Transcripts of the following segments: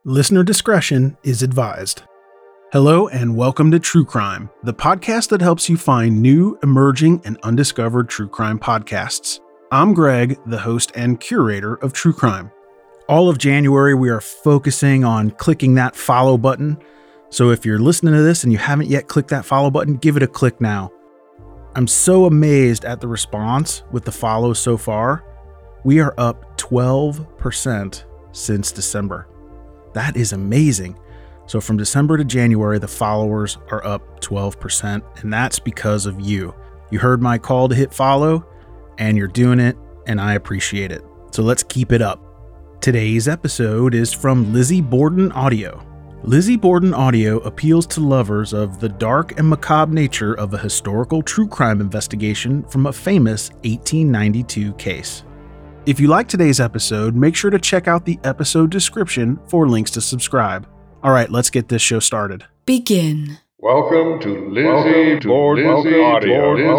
Listener discretion is advised. Hello and welcome to True Crime, the podcast that helps you find new, emerging, and undiscovered true crime podcasts. I'm Greg, the host and curator of True Crime. All of January, we are focusing on clicking that follow button. So if you're listening to this and you haven't yet clicked that follow button, give it a click now. I'm so amazed at the response with the follows so far. We are up 12% since December. That is amazing. So from December to January, the followers are up 12%, and that's because of you. You heard my call to hit follow, and you're doing it, and I appreciate it. So let's keep it up. Today's episode is from Lizzie Borden Audio. Lizzie Borden Audio appeals to lovers of the dark and macabre nature of a historical true crime investigation from a famous 1892 case. If you like today's episode, make sure to check out the episode description for links to subscribe. All right, let's get this show started. Begin. Welcome to Lizzie Borden Audio.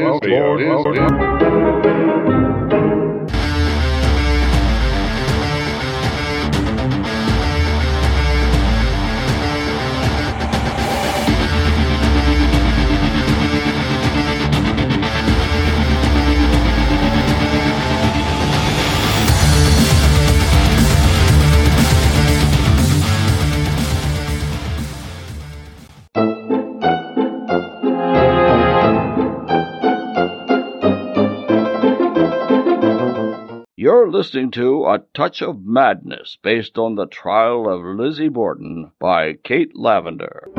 You're listening to A Touch of Madness, based on the trial of Lizzie Borden by Kate Lavender.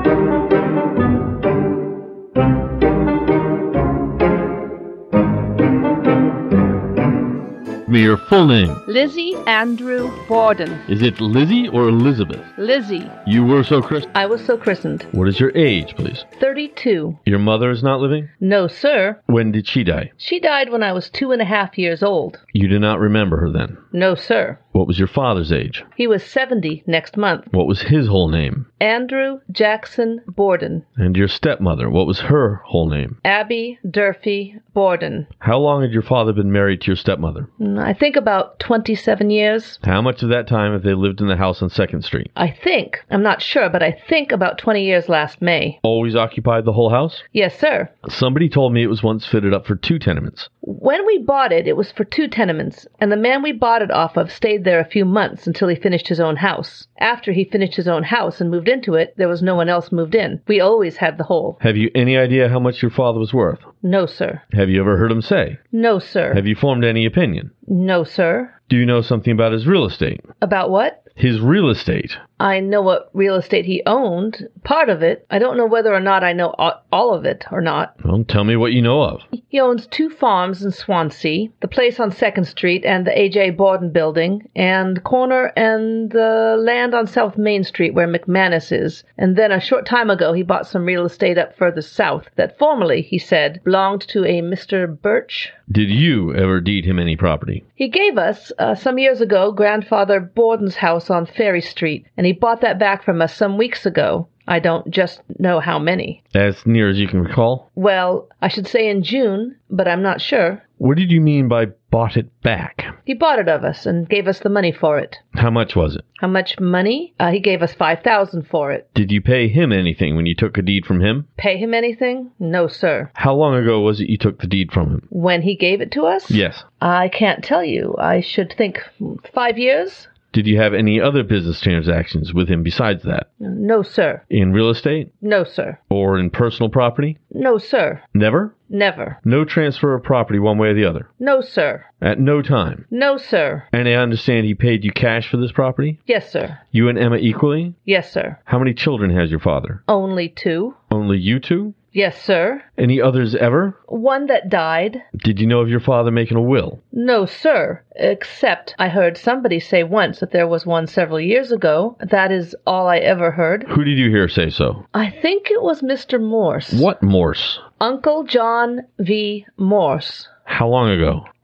Give me your full name. Lizzie Andrew Borden. Is it Lizzie or Elizabeth? Lizzie. You were so christened. I was so christened. What is your age, please? 32. Your mother is not living? No, sir. When did she die? She died when I was 2.5 years old. You do not remember her then? No, sir. What was your father's age? He was 70 next month. What was his whole name? Andrew Jackson Borden. And your stepmother, what was her whole name? Abby Durfee Borden. How long had your father been married to your stepmother? I think about 27 years. How much of that time have they lived in the house on 2nd Street? I'm not sure, but I think about 20 years last May. Always occupied the whole house? Yes, sir. Somebody told me it was once fitted up for 2 tenements. When we bought it, it was for 2 tenements, and the man we bought it off of stayed there a few months until he finished his own house. After he finished his own house and moved into it, there was no one else moved in. We always had the whole. Have you any idea how much your father was worth? No, sir. Have you ever heard him say? No, sir. Have you formed any opinion? No, sir. Do you know something about his real estate? About what? His real estate. I know what real estate he owned. Part of it. I don't know whether or not I know all of it or not. Well, tell me what you know of. He owns 2 farms in Swansea, the place on 2nd Street and the A.J. Borden building, and the corner and the land on South Main Street where McManus is. And then a short time ago, he bought some real estate up further south that formerly, he said, belonged to a Mr. Birch. Did you ever deed him any property? He gave us, some years ago, Grandfather Borden's house on Ferry Street, and he bought that back from us some weeks ago. I don't just know how many. As near as you can recall? Well, I should say in June, but I'm not sure. What did you mean by bought it back? He bought it of us and gave us the money for it. How much was it? How much money? He gave us $5,000 for it. Did you pay him anything when you took a deed from him? Pay him anything? No, sir. How long ago was it you took the deed from him? When he gave it to us? Yes. I can't tell you. I should think 5 years. Did you have any other business transactions with him besides that? No, sir. In real estate? No, sir. Or in personal property? No, sir. Never? Never. No transfer of property one way or the other? No, sir. At no time? No, sir. And I understand he paid you cash for this property? Yes, sir. You and Emma equally? Yes, sir. How many children has your father? Only 2. Only you 2? Yes, sir. Any others ever? One that died. Did you know of your father making a will? No, sir. Except I heard somebody say once that there was one several years ago. That is all I ever heard. Who did you hear say so? I think it was Mr. Morse. What Morse? Uncle John V. Morse. How long ago?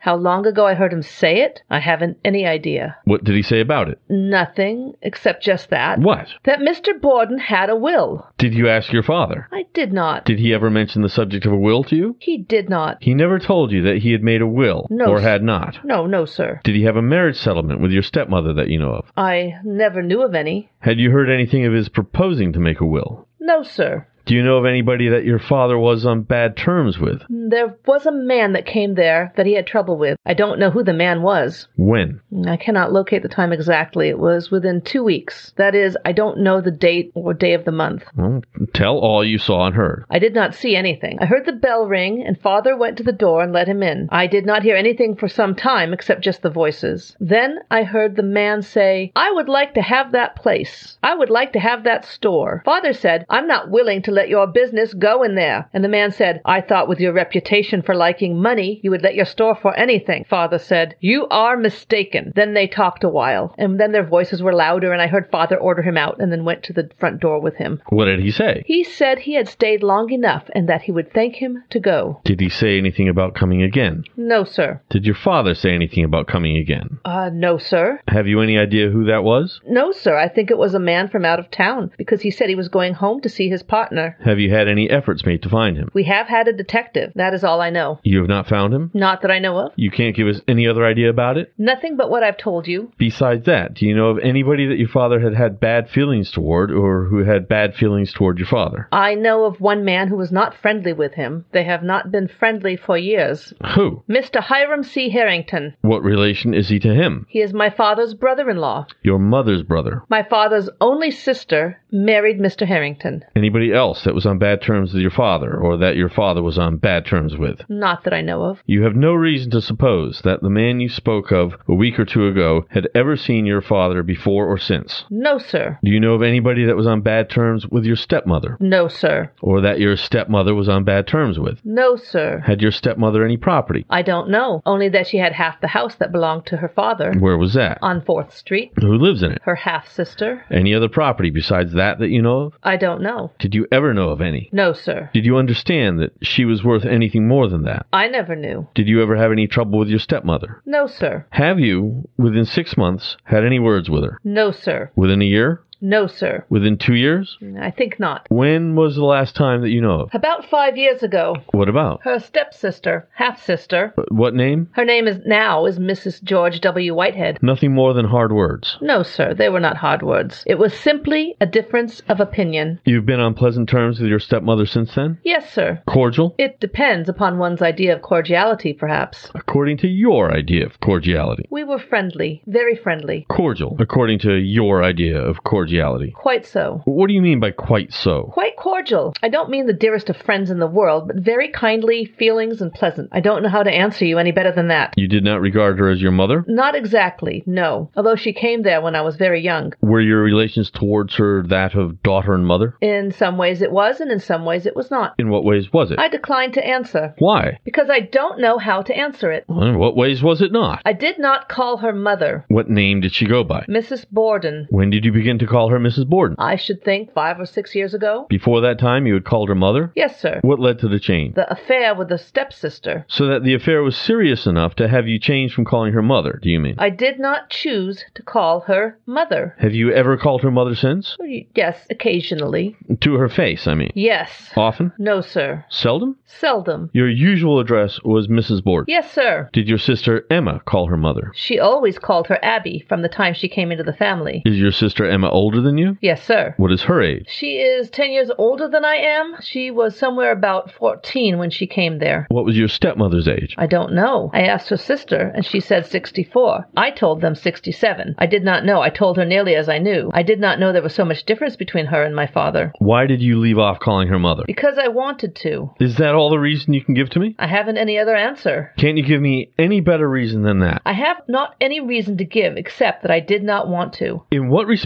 How long ago I heard him say it? I haven't any idea. What did he say about it? Nothing, except just that. What? That Mr. Borden had a will. Did you ask your father? I did not. Did he ever mention the subject of a will to you? He did not. He never told you that he had made a will, No, or had not? No, sir. Did he have a marriage settlement with your stepmother that you know of? I never knew of any. Had you heard anything of his proposing to make a will? No, sir. Do you know of anybody that your father was on bad terms with? There was a man that came there that he had trouble with. I don't know who the man was. When? I cannot locate the time exactly. It was within 2 weeks. That is, I don't know the date or day of the month. Well, tell all you saw and heard. I did not see anything. I heard the bell ring, and Father went to the door and let him in. I did not hear anything for some time except just the voices. Then I heard the man say, "I would like to have that place. I would like to have that store." Father said, "I'm not willing to let your business go in there." And the man said, "I thought with your reputation for liking money, you would let your store for anything." Father said, "You are mistaken." Then they talked a while, and then their voices were louder, and I heard Father order him out and then went to the front door with him. What did he say? He said he had stayed long enough and that he would thank him to go. Did he say anything about coming again? No, sir. Did your father say anything about coming again? No, sir. Have you any idea who that was? No, sir. I think it was a man from out of town, because he said he was going home to see his partner. Have you had any efforts made to find him? We have had a detective. That is all I know. You have not found him? Not that I know of. You can't give us any other idea about it? Nothing but what I've told you. Besides that, do you know of anybody that your father had bad feelings toward, or who had bad feelings toward your father? I know of one man who was not friendly with him. They have not been friendly for years. Who? Mr. Hiram C. Harrington. What relation is he to him? He is my father's brother-in-law. Your mother's brother. My father's only sister married Mr. Harrington. Anybody else that was on bad terms with your father, or that your father was on bad terms with? Not that I know of. You have no reason to suppose that the man you spoke of a week or two ago had ever seen your father before or since? No, sir. Do you know of anybody that was on bad terms with your stepmother? No, sir. Or that your stepmother was on bad terms with? No, sir. Had your stepmother any property? I don't know. Only that she had half the house that belonged to her father. Where was that? On 4th Street. Who lives in it? Her half-sister. Any other property besides that you know of? I don't know. Did you ever know of any? No, sir. Did you understand that she was worth anything more than that? I never knew. Did you ever have any trouble with your stepmother? No, sir. Have you, within 6 months, had any words with her? No, sir. Within a year? No, sir. Within 2 years? I think not. When was the last time that you know of? About 5 years ago. What about? Her stepsister, half-sister. What name? Her name is Mrs. George W. Whitehead. Nothing more than hard words. No, sir. They were not hard words. It was simply a difference of opinion. You've been on pleasant terms with your stepmother since then? Yes, sir. Cordial? It depends upon one's idea of cordiality, perhaps. According to your idea of cordiality. We were friendly. Very friendly. Cordial, according to your idea of cordiality. Quite so. What do you mean by quite so? Quite cordial. I don't mean the dearest of friends in the world, but very kindly, feelings, and pleasant. I don't know how to answer you any better than that. You did not regard her as your mother? Not exactly, no. Although she came there when I was very young. Were your relations towards her that of daughter and mother? In some ways it was, and in some ways it was not. In what ways was it? I declined to answer. Why? Because I don't know how to answer it. In what ways was it not? I did not call her mother. What name did she go by? Mrs. Borden. When did you begin to call her Mrs. Borden? I should think 5 or 6 years ago. Before that time you had called her mother? Yes, sir. What led to the change? The affair with the stepsister. So that the affair was serious enough to have you change from calling her mother, do you mean? I did not choose to call her mother. Have you ever called her mother since? Yes, occasionally. To her face, I mean. Yes. Often? No, sir. Seldom? Seldom. Your usual address was Mrs. Borden? Yes, sir. Did your sister Emma call her mother? She always called her Abby from the time she came into the family. Is your sister Emma older than you? Yes, sir. What is her age? She is 10 years older than I am. She was somewhere about 14 when she came there. What was your stepmother's age? I don't know. I asked her sister, and she said 64. I told them 67. I did not know. I told her nearly as I knew. I did not know there was so much difference between her and my father. Why did you leave off calling her mother? Because I wanted to. Is that all the reason you can give to me? I haven't any other answer. Can't you give me any better reason than that? I have not any reason to give except that I did not want to. In what respects were the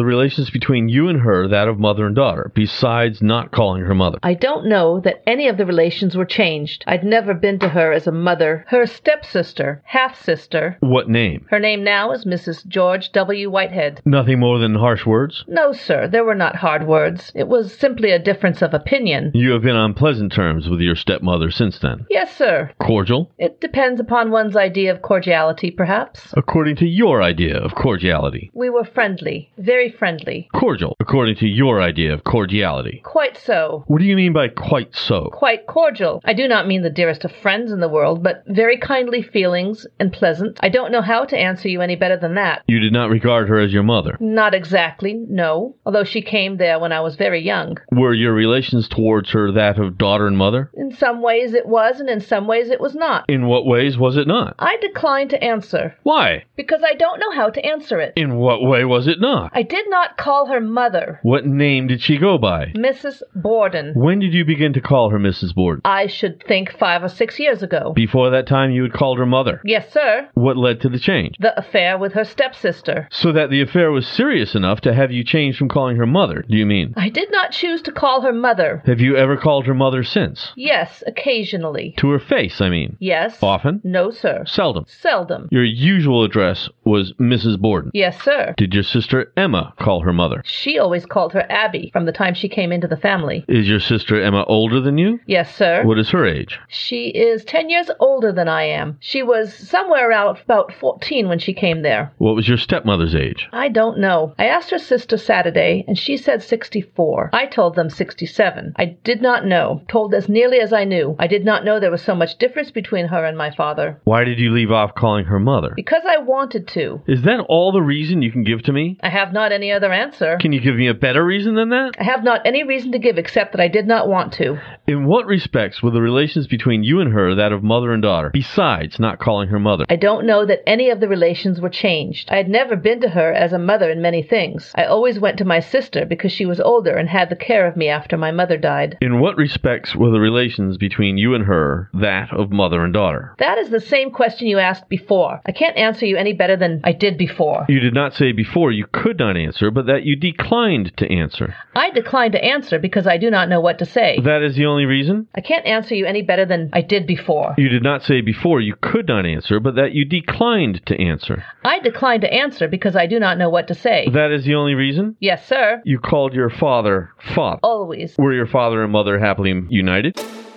the relations between you and her that of mother and daughter, besides not calling her mother? I don't know that any of the relations were changed. I'd never been to her as a mother. Her stepsister, half-sister. What name? Her name now is Mrs. George W. Whitehead. Nothing more than harsh words? No, sir, there were not hard words. It was simply a difference of opinion. You have been on pleasant terms with your stepmother since then? Yes, sir. Cordial? It depends upon one's idea of cordiality, perhaps. According to your idea of cordiality. We were friendly. Very friendly. Cordial, according to your idea of cordiality. Quite so. What do you mean by quite so? Quite cordial. I do not mean the dearest of friends in the world, but very kindly feelings and pleasant. I don't know how to answer you any better than that. You did not regard her as your mother? Not exactly, no. Although she came there when I was very young. Were your relations towards her that of daughter and mother? In some ways it was, and in some ways it was not. In what ways was it not? I decline to answer. Why? Because I don't know how to answer it. In what way was it not? I did not call her mother. What name did she go by? Mrs. Borden. When did you begin to call her Mrs. Borden? I should think 5 or 6 years ago. Before that time you had called her mother? Yes, sir. What led to the change? The affair with her stepsister. So that the affair was serious enough to have you change from calling her mother, do you mean? I did not choose to call her mother. Have you ever called her mother since? Yes, occasionally. To her face, I mean? Yes. Often? No, sir. Seldom. Seldom. Your usual address was Mrs. Borden? Yes, sir. Did your sister Emma call her mother? She always called her Abby from the time she came into the family. Is your sister Emma older than you? Yes, sir. What is her age? She is 10 years older than I am. She was somewhere around about 14 when she came there. What was your stepmother's age? I don't know. I asked her sister Saturday, and she said 64. I told them 67. I did not know. Told as nearly as I knew. I did not know there was so much difference between her and my father. Why did you leave off calling her mother? Because I wanted to. Is that all the reason you can give to me? I have not any other answer. Can you give me a better reason than that? I have not any reason to give except that I did not want to. In what respects were the relations between you and her that of mother and daughter, besides not calling her mother? I don't know that any of the relations were changed. I had never been to her as a mother in many things. I always went to my sister because she was older and had the care of me after my mother died. In what respects were the relations between you and her that of mother and daughter? That is the same question you asked before. I can't answer you any better than I did before. You did not say before you could not answer, but that you declined to answer. I declined to answer because I do not know what to say. That is the only reason? I can't answer you any better than I did before. You did not say before you could not answer, but that you declined to answer. I declined to answer because I do not know what to say. That is the only reason? Yes, sir. You called your father father. Always. Were your father and mother happily united?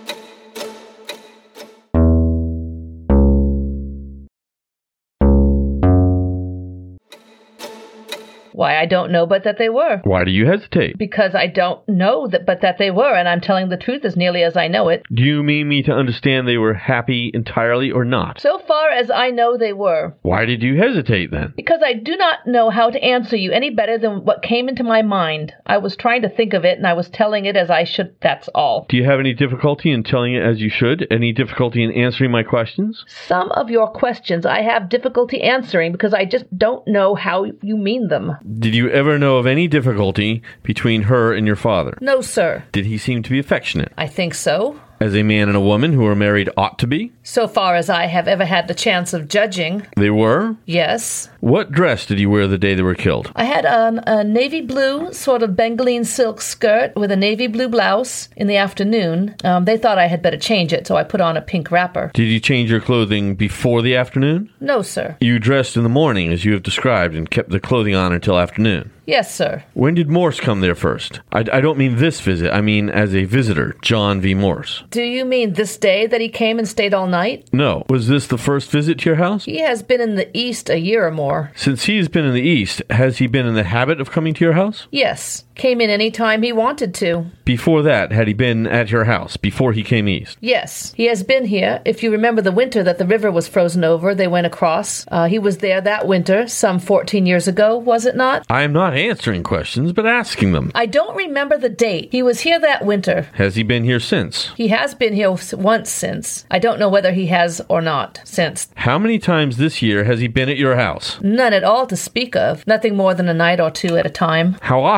Why, I don't know but that they were. Why do you hesitate? Because I don't know but that they were, and I'm telling the truth as nearly as I know it. Do you mean me to understand they were happy entirely or not? So far as I know they were. Why did you hesitate then? Because I do not know how to answer you any better than what came into my mind. I was trying to think of it, and I was telling it as I should. That's all. Do you have any difficulty in telling it as you should? Any difficulty in answering my questions? Some of your questions I have difficulty answering because I just don't know how you mean them. Did you ever know of any difficulty between her and your father? No, sir. Did he seem to be affectionate? I think so. As a man and a woman who are married ought to be? So far as I have ever had the chance of judging. They were? Yes. What dress did you wear the day they were killed? I had a navy blue sort of Bengaline silk skirt with a navy blue blouse in the afternoon. They thought I had better change it, so I put on a pink wrapper. Did you change your clothing before the afternoon? No, sir. You dressed in the morning, as you have described, and kept the clothing on until afternoon. Yes, sir. When did Morse come there first? I don't mean this visit. I mean as a visitor, John V. Morse. Do you mean this day that he came and stayed all night? No. Was this the first visit to your house? He has been in the East a year or more. Since he has been in the East, has he been in the habit of coming to your house? Yes. Came in any time he wanted to. Before that, had he been at your house, before he came east? Yes. He has been here. If you remember the winter that the river was frozen over, they went across. He was there that winter, some 14 years ago, was it not? I am not answering questions, but asking them. I don't remember the date. He was here that winter. Has he been here since? He has been here once since. I don't know whether he has or not since. How many times this year has he been at your house? None at all to speak of. Nothing more than a night or two at a time. How often did he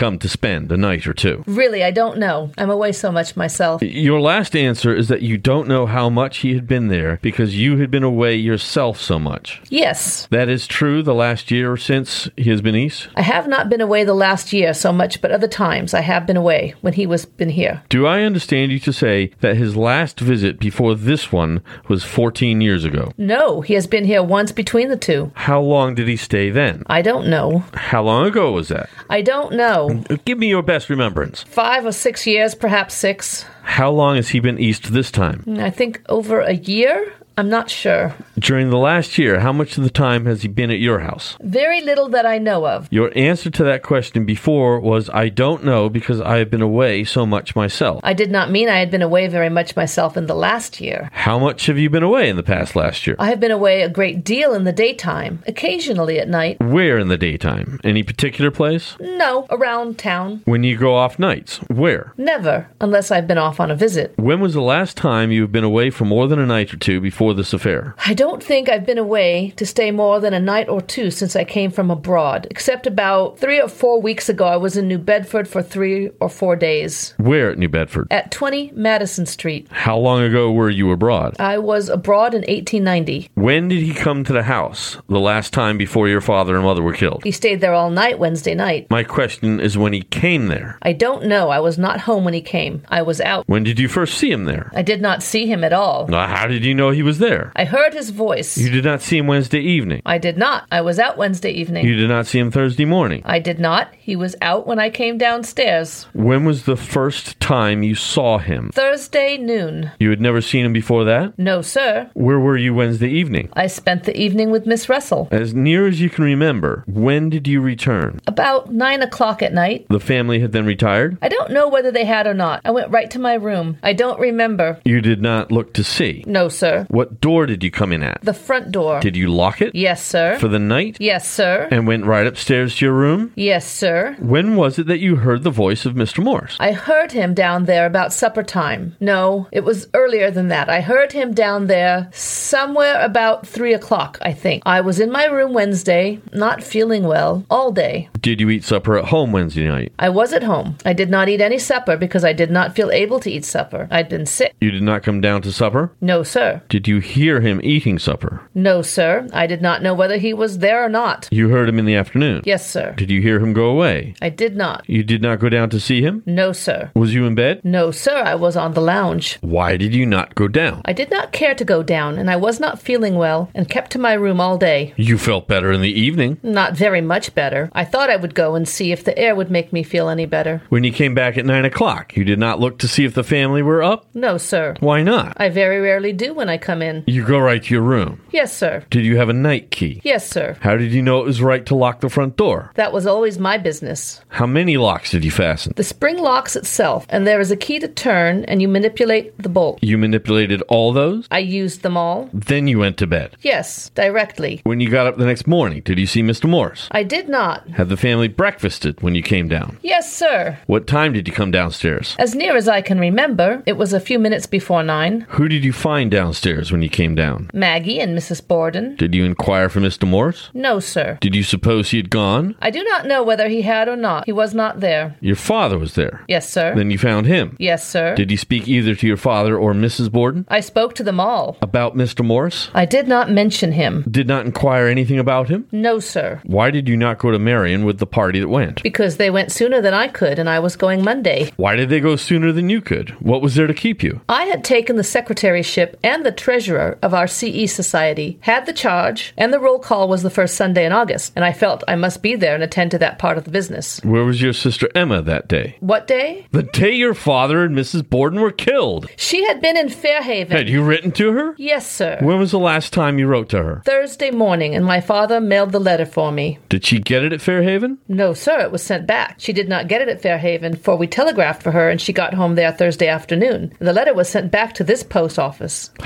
come to spend a night or two? Really, I don't know. I'm away so much myself. Your last answer is that you don't know how much he had been there because you had been away yourself so much. Yes. That is true the last year since he has been east? I have not been away the last year so much, but other times I have been away when he was been here. Do I understand you to say that his last visit before this one was 14 years ago? No, he has been here once between the two. How long did he stay then? I don't know. How long ago was that? I don't know. Give me your best remembrance. 5 or 6 years, perhaps 6. How long has he been east this time? I think over a year? I'm not sure. During the last year, how much of the time has he been at your house? Very little that I know of. Your answer to that question before was, I don't know because I have been away so much myself. I did not mean I had been away very much myself in the last year. How much have you been away in the past last year? I have been away a great deal in the daytime, occasionally at night. Where in the daytime? Any particular place? No, around town. When you go off nights? Where? Never, unless I've been off on a visit. When was the last time you have been away for more than a night or two before this affair? I don't think I've been away to stay more than a night or two since I came from abroad, except about 3 or 4 weeks ago I was in New Bedford for 3 or 4 days. Where at New Bedford? At 20 Madison Street. How long ago were you abroad? I was abroad in 1890. When did he come to the house the last time before your father and mother were killed? He stayed there all night Wednesday night. My question is when he came there. I don't know. I was not home when he came. I was out. When did you first see him there? I did not see him at all. How did you know he was there? I heard his voice. You did not see him Wednesday evening? I did not. I was out Wednesday evening. You did not see him Thursday morning? I did not. He was out when I came downstairs. When was the first time you saw him? Thursday noon. You had never seen him before that? No, sir. Where were you Wednesday evening? I spent the evening with Miss Russell. As near as you can remember, when did you return? About 9 o'clock at night. The family had then retired? I don't know whether they had or not. I went right to my room. I don't remember. You did not look to see? No, sir. What door did you come in at? The front door. Did you lock it? Yes, sir. For the night? Yes, sir. And went right upstairs to your room? Yes, sir. When was it that you heard the voice of Mr. Morse? I heard him down there about supper time. No, it was earlier than that. I heard him down there somewhere about 3 o'clock, I think. I was in my room Wednesday, not feeling well, all day. Did you eat supper at home Wednesday night? I was at home. I did not eat any supper because I did not feel able to eat supper. I'd been sick. You did not come down to supper? No, sir. Did you hear him eating supper? No, sir. I did not know whether he was there or not. You heard him in the afternoon? Yes, sir. Did you hear him go away? I did not. You did not go down to see him? No, sir. Was you in bed? No, sir. I was on the lounge. Why did you not go down? I did not care to go down, and I was not feeling well, and kept to my room all day. You felt better in the evening. Not very much better. I thought I would go and see if the air would make me feel any better. When you came back at 9 o'clock, you did not look to see if the family were up? No, sir. Why not? I very rarely do when I come in. You go right to your room. Yes, sir. Did you have a night key? Yes, sir. How did you know it was right to lock the front door? That was always my business. How many locks did you fasten? The spring locks itself, and there is a key to turn, and you manipulate the bolt. You manipulated all those? I used them all. Then you went to bed. Yes, directly. When you got up the next morning, did you see Mr. Morse? I did not. Had the family breakfasted when you came down? Yes, sir. What time did you come downstairs? As near as I can remember, it was a few minutes before 9. Who did you find downstairs when you came down? Maggie and Mrs. Borden. Did you inquire for Mr. Morse? No, sir. Did you suppose he had gone? I do not know whether he had or not. He was not there. Your father was there? Yes, sir. Then you found him? Yes, sir. Did you speak either to your father or Mrs. Borden? I spoke to them all. About Mr. Morse? I did not mention him. Did not inquire anything about him? No, sir. Why did you not go to Marion with the party that went? Because they went sooner than I could, and I was going Monday. Why did they go sooner than you could? What was there to keep you? I had taken the secretaryship and the treasurer of our CE Society, had the charge, and the roll call was the first Sunday in August, and I felt I must be there and attend to that part of the business. Where was your sister Emma that day? What day? The day your father and Mrs. Borden were killed. She had been in Fairhaven. Had you written to her? Yes, sir. When was the last time you wrote to her? Thursday morning, and my father mailed the letter for me. Did she get it at Fairhaven? No, sir, it was sent back. She did not get it at Fairhaven, for we telegraphed for her, and she got home there Thursday afternoon. The letter was sent back to this post office. How long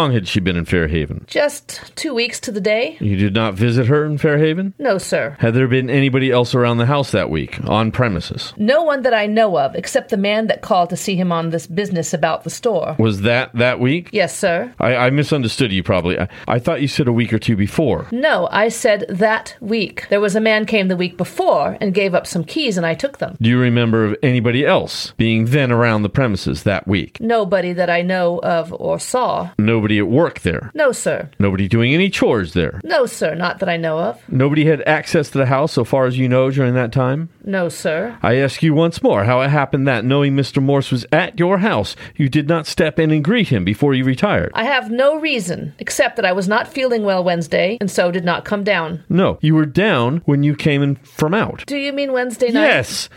long had she been in Fairhaven? Just 2 weeks to the day. You did not visit her in Fairhaven? No, sir. Had there been anybody else around the house that week, on premises? No one that I know of, except the man that called to see him on this business about the store. Was that week? Yes, sir. I misunderstood you probably. I thought you said a week or two before. No, I said that week. There was a man came the week before and gave up some keys and I took them. Do you remember of anybody else being then around the premises that week? Nobody that I know of or saw. Nobody at work there? No, sir. Nobody doing any chores there? No, sir, not that I know of. Nobody had access to the house so far as you know during that time? No, sir. I ask you once more how it happened that, knowing Mr. Morse was at your house, you did not step in and greet him before you retired. I have no reason, except that I was not feeling well Wednesday, and so did not come down. No, you were down when you came in from out. Do you mean Wednesday night? Yes.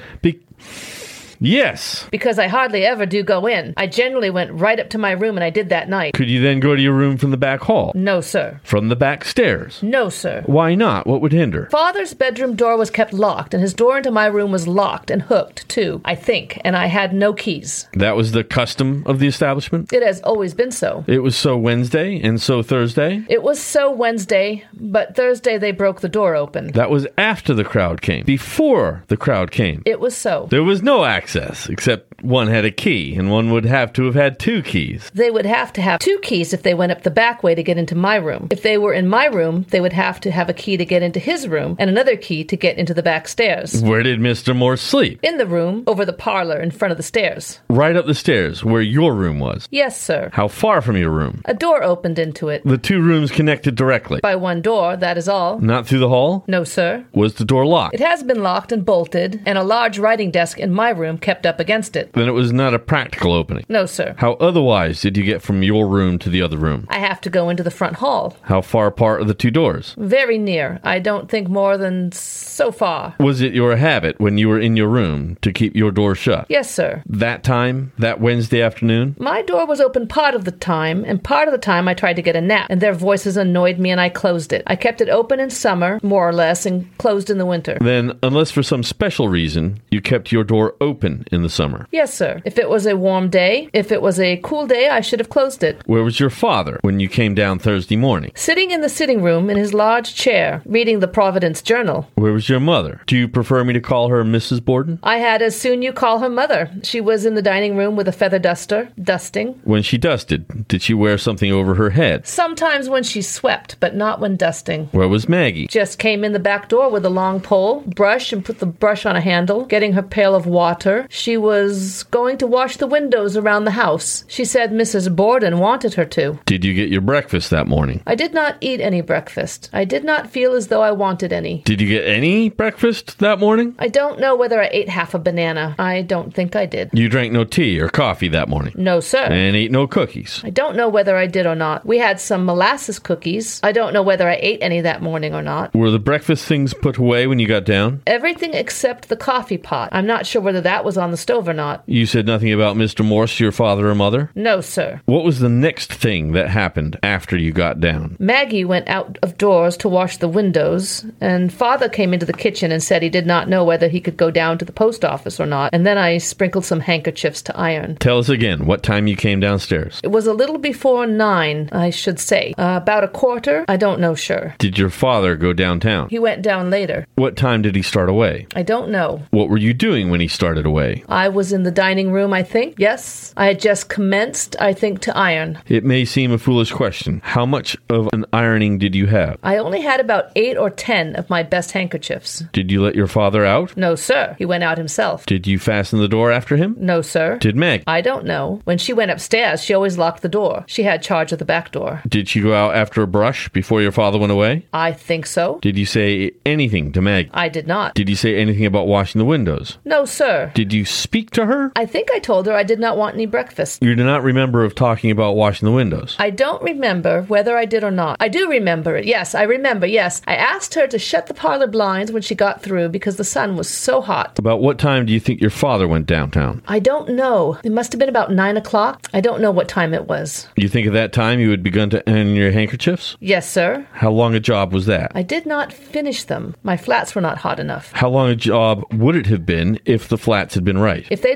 Yes. Because I hardly ever do go in. I generally went right up to my room and I did that night. Could you then go to your room from the back hall? No, sir. From the back stairs? No, sir. Why not? What would hinder? Father's bedroom door was kept locked, and his door into my room was locked and hooked, too, I think, and I had no keys. That was the custom of the establishment? It has always been so. It was so Wednesday and so Thursday? It was so Wednesday, but Thursday they broke the door open. That was after the crowd came. Before the crowd came. It was so. There was no access, except one had a key, and one would have to have had 2 keys. They would have to have 2 keys if they went up the back way to get into my room. If they were in my room, they would have to have a key to get into his room and another key to get into the back stairs. Where did Mr. Morse sleep? In the room, over the parlor, in front of the stairs. Right up the stairs, where your room was? Yes, sir. How far from your room? A door opened into it. The 2 rooms connected directly? By one door, that is all. Not through the hall? No, sir. Was the door locked? It has been locked and bolted, and a large writing desk in my room kept up against it. Then it was not a practical opening? No, sir. How otherwise did you get from your room to the other room? I have to go into the front hall. How far apart are the 2 doors? Very near. I don't think more than so far. Was it your habit when you were in your room to keep your door shut? Yes, sir. That time? That Wednesday afternoon? My door was open part of the time, and part of the time I tried to get a nap, and their voices annoyed me and I closed it. I kept it open in summer, more or less, and closed in the winter. Then, unless for some special reason, you kept your door open in the summer? Yes, sir. If it was a warm day, if it was a cool day, I should have closed it. Where was your father when you came down Thursday morning? Sitting in the sitting room in his large chair, reading the Providence Journal. Where was your mother? Do you prefer me to call her Mrs. Borden? I had as soon you call her mother. She was in the dining room with a feather duster, dusting. When she dusted, did she wear something over her head? Sometimes when she swept, but not when dusting. Where was Maggie? Just came in the back door with a long pole, brush, and put the brush on a handle, getting her pail of water. She was going to wash the windows around the house. She said Mrs. Borden wanted her to. Did you get your breakfast that morning? I did not eat any breakfast. I did not feel as though I wanted any. Did you get any breakfast that morning? I don't know whether I ate half a banana. I don't think I did. You drank no tea or coffee that morning? No, sir. And ate no cookies? I don't know whether I did or not. We had some molasses cookies. I don't know whether I ate any that morning or not. Were the breakfast things put away when you got down? Everything except the coffee pot. I'm not sure whether that was on the stove or not. You said nothing about Mr. Morse to your father or mother? No, sir. What was the next thing that happened after you got down? Maggie went out of doors to wash the windows, and Father came into the kitchen and said he did not know whether he could go down to the post office or not, and then I sprinkled some handkerchiefs to iron. Tell us again what time you came downstairs. It was a little before 9, I should say. About a quarter? I don't know, sure. Did your father go downtown? He went down later. What time did he start away? I don't know. What were you doing when he started away? I was in the dining room, I think. Yes. I had just commenced, I think, to iron. It may seem a foolish question. How much of an ironing did you have? I only had about 8 or 10 of my best handkerchiefs. Did you let your father out? No, sir. He went out himself. Did you fasten the door after him? No, sir. Did Meg? I don't know. When she went upstairs, she always locked the door. She had charge of the back door. Did she go out after a brush before your father went away? I think so. Did you say anything to Meg? I did not. Did you say anything about washing the windows? No, sir. Did you speak to her? I think I told her I did not want any breakfast. You do not remember of talking about washing the windows? I don't remember whether I did or not. I do remember it. Yes, I remember. Yes. I asked her to shut the parlor blinds when she got through because the sun was so hot. About what time do you think your father went downtown? I don't know. It must have been about 9 o'clock. I don't know what time it was. You think at that time you had begun to iron your handkerchiefs? Yes, sir. How long a job was that? I did not finish them. My flats were not hot enough. How long a job would it have been if the flats had been right? If they'd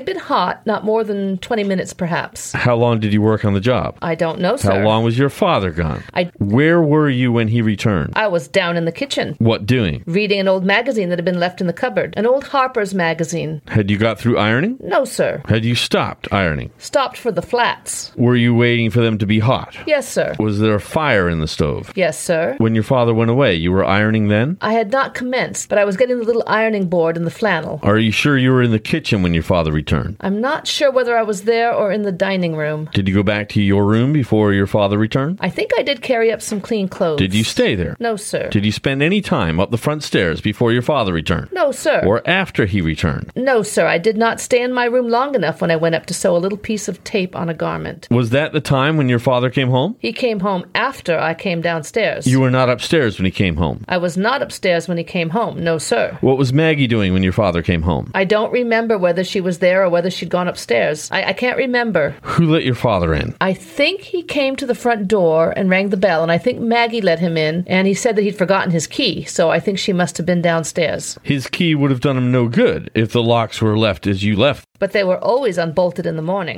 had been hot, not more than 20 minutes perhaps. How long did you work on the job? I don't know, sir. How long was your father gone? Where were you when he returned? I was down in the kitchen. What doing? Reading an old magazine that had been left in the cupboard. An old Harper's magazine. Had you got through ironing? No, sir. Had you stopped ironing? Stopped for the flats. Were you waiting for them to be hot? Yes, sir. Was there a fire in the stove? Yes, sir. When your father went away, you were ironing then? I had not commenced, but I was getting the little ironing board and the flannel. Are you sure you were in the kitchen when your father returned? I'm not sure whether I was there or in the dining room. Did you go back to your room before your father returned? I think I did carry up some clean clothes. Did you stay there? No, sir. Did you spend any time up the front stairs before your father returned? No, sir. Or after he returned? No, sir. I did not stay in my room long enough when I went up to sew a little piece of tape on a garment. Was that the time when your father came home? He came home after I came downstairs. You were not upstairs when he came home? I was not upstairs when he came home. No, sir. What was Maggie doing when your father came home? I don't remember whether she was there or whether she'd gone upstairs. I can't remember. Who let your father in? I think he came to the front door and rang the bell, and I think Maggie let him in, and he said that he'd forgotten his key, so I think she must have been downstairs. His key would have done him no good if the locks were left as you left. But they were always unbolted in the morning.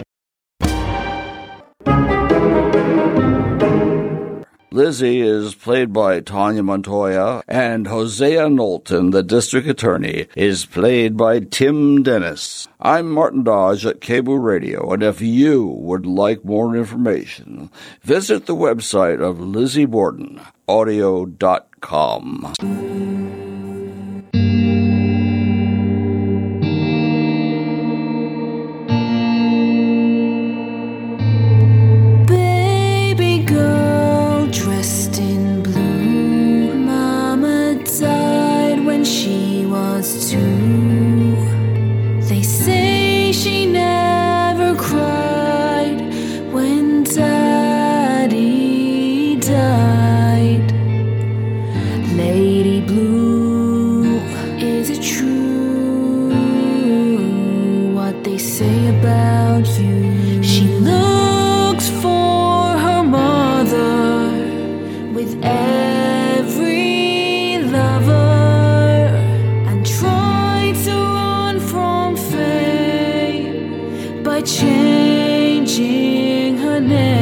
Lizzie is played by Tanya Montoya, and Hosea Knowlton, the district attorney, is played by Tim Dennis. I'm Martin Dodge at Cable Radio, and if you would like more information, visit the website of Lizzie Borden, audio.com. They say she never cried when Daddy died. Lady Blue, is it true what they say about you? She looks for her mother with every lover. Changing her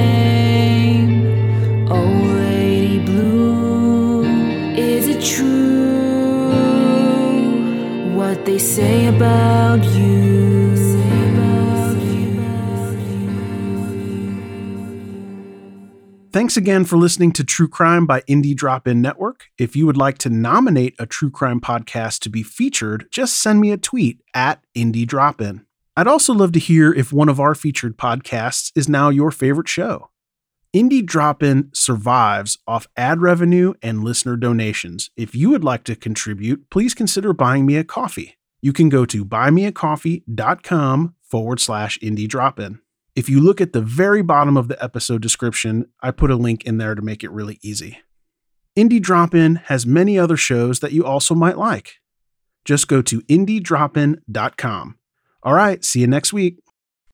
name. Oh, Lady Blue, is it true what they say about you? Thanks again for listening to True Crime by Indie Drop-In Network. If you would like to nominate a true crime podcast to be featured, just send me a tweet at Indie Drop-In. I'd also love to hear if one of our featured podcasts is now your favorite show. Indie Drop-In survives off ad revenue and listener donations. If you would like to contribute, please consider buying me a coffee. You can go to buymeacoffee.com/Indie Drop-In. If you look at the very bottom of the episode description, I put a link in there to make it really easy. Indie Drop-In has many other shows that you also might like. Just go to indiedropin.com. All right, see you next week.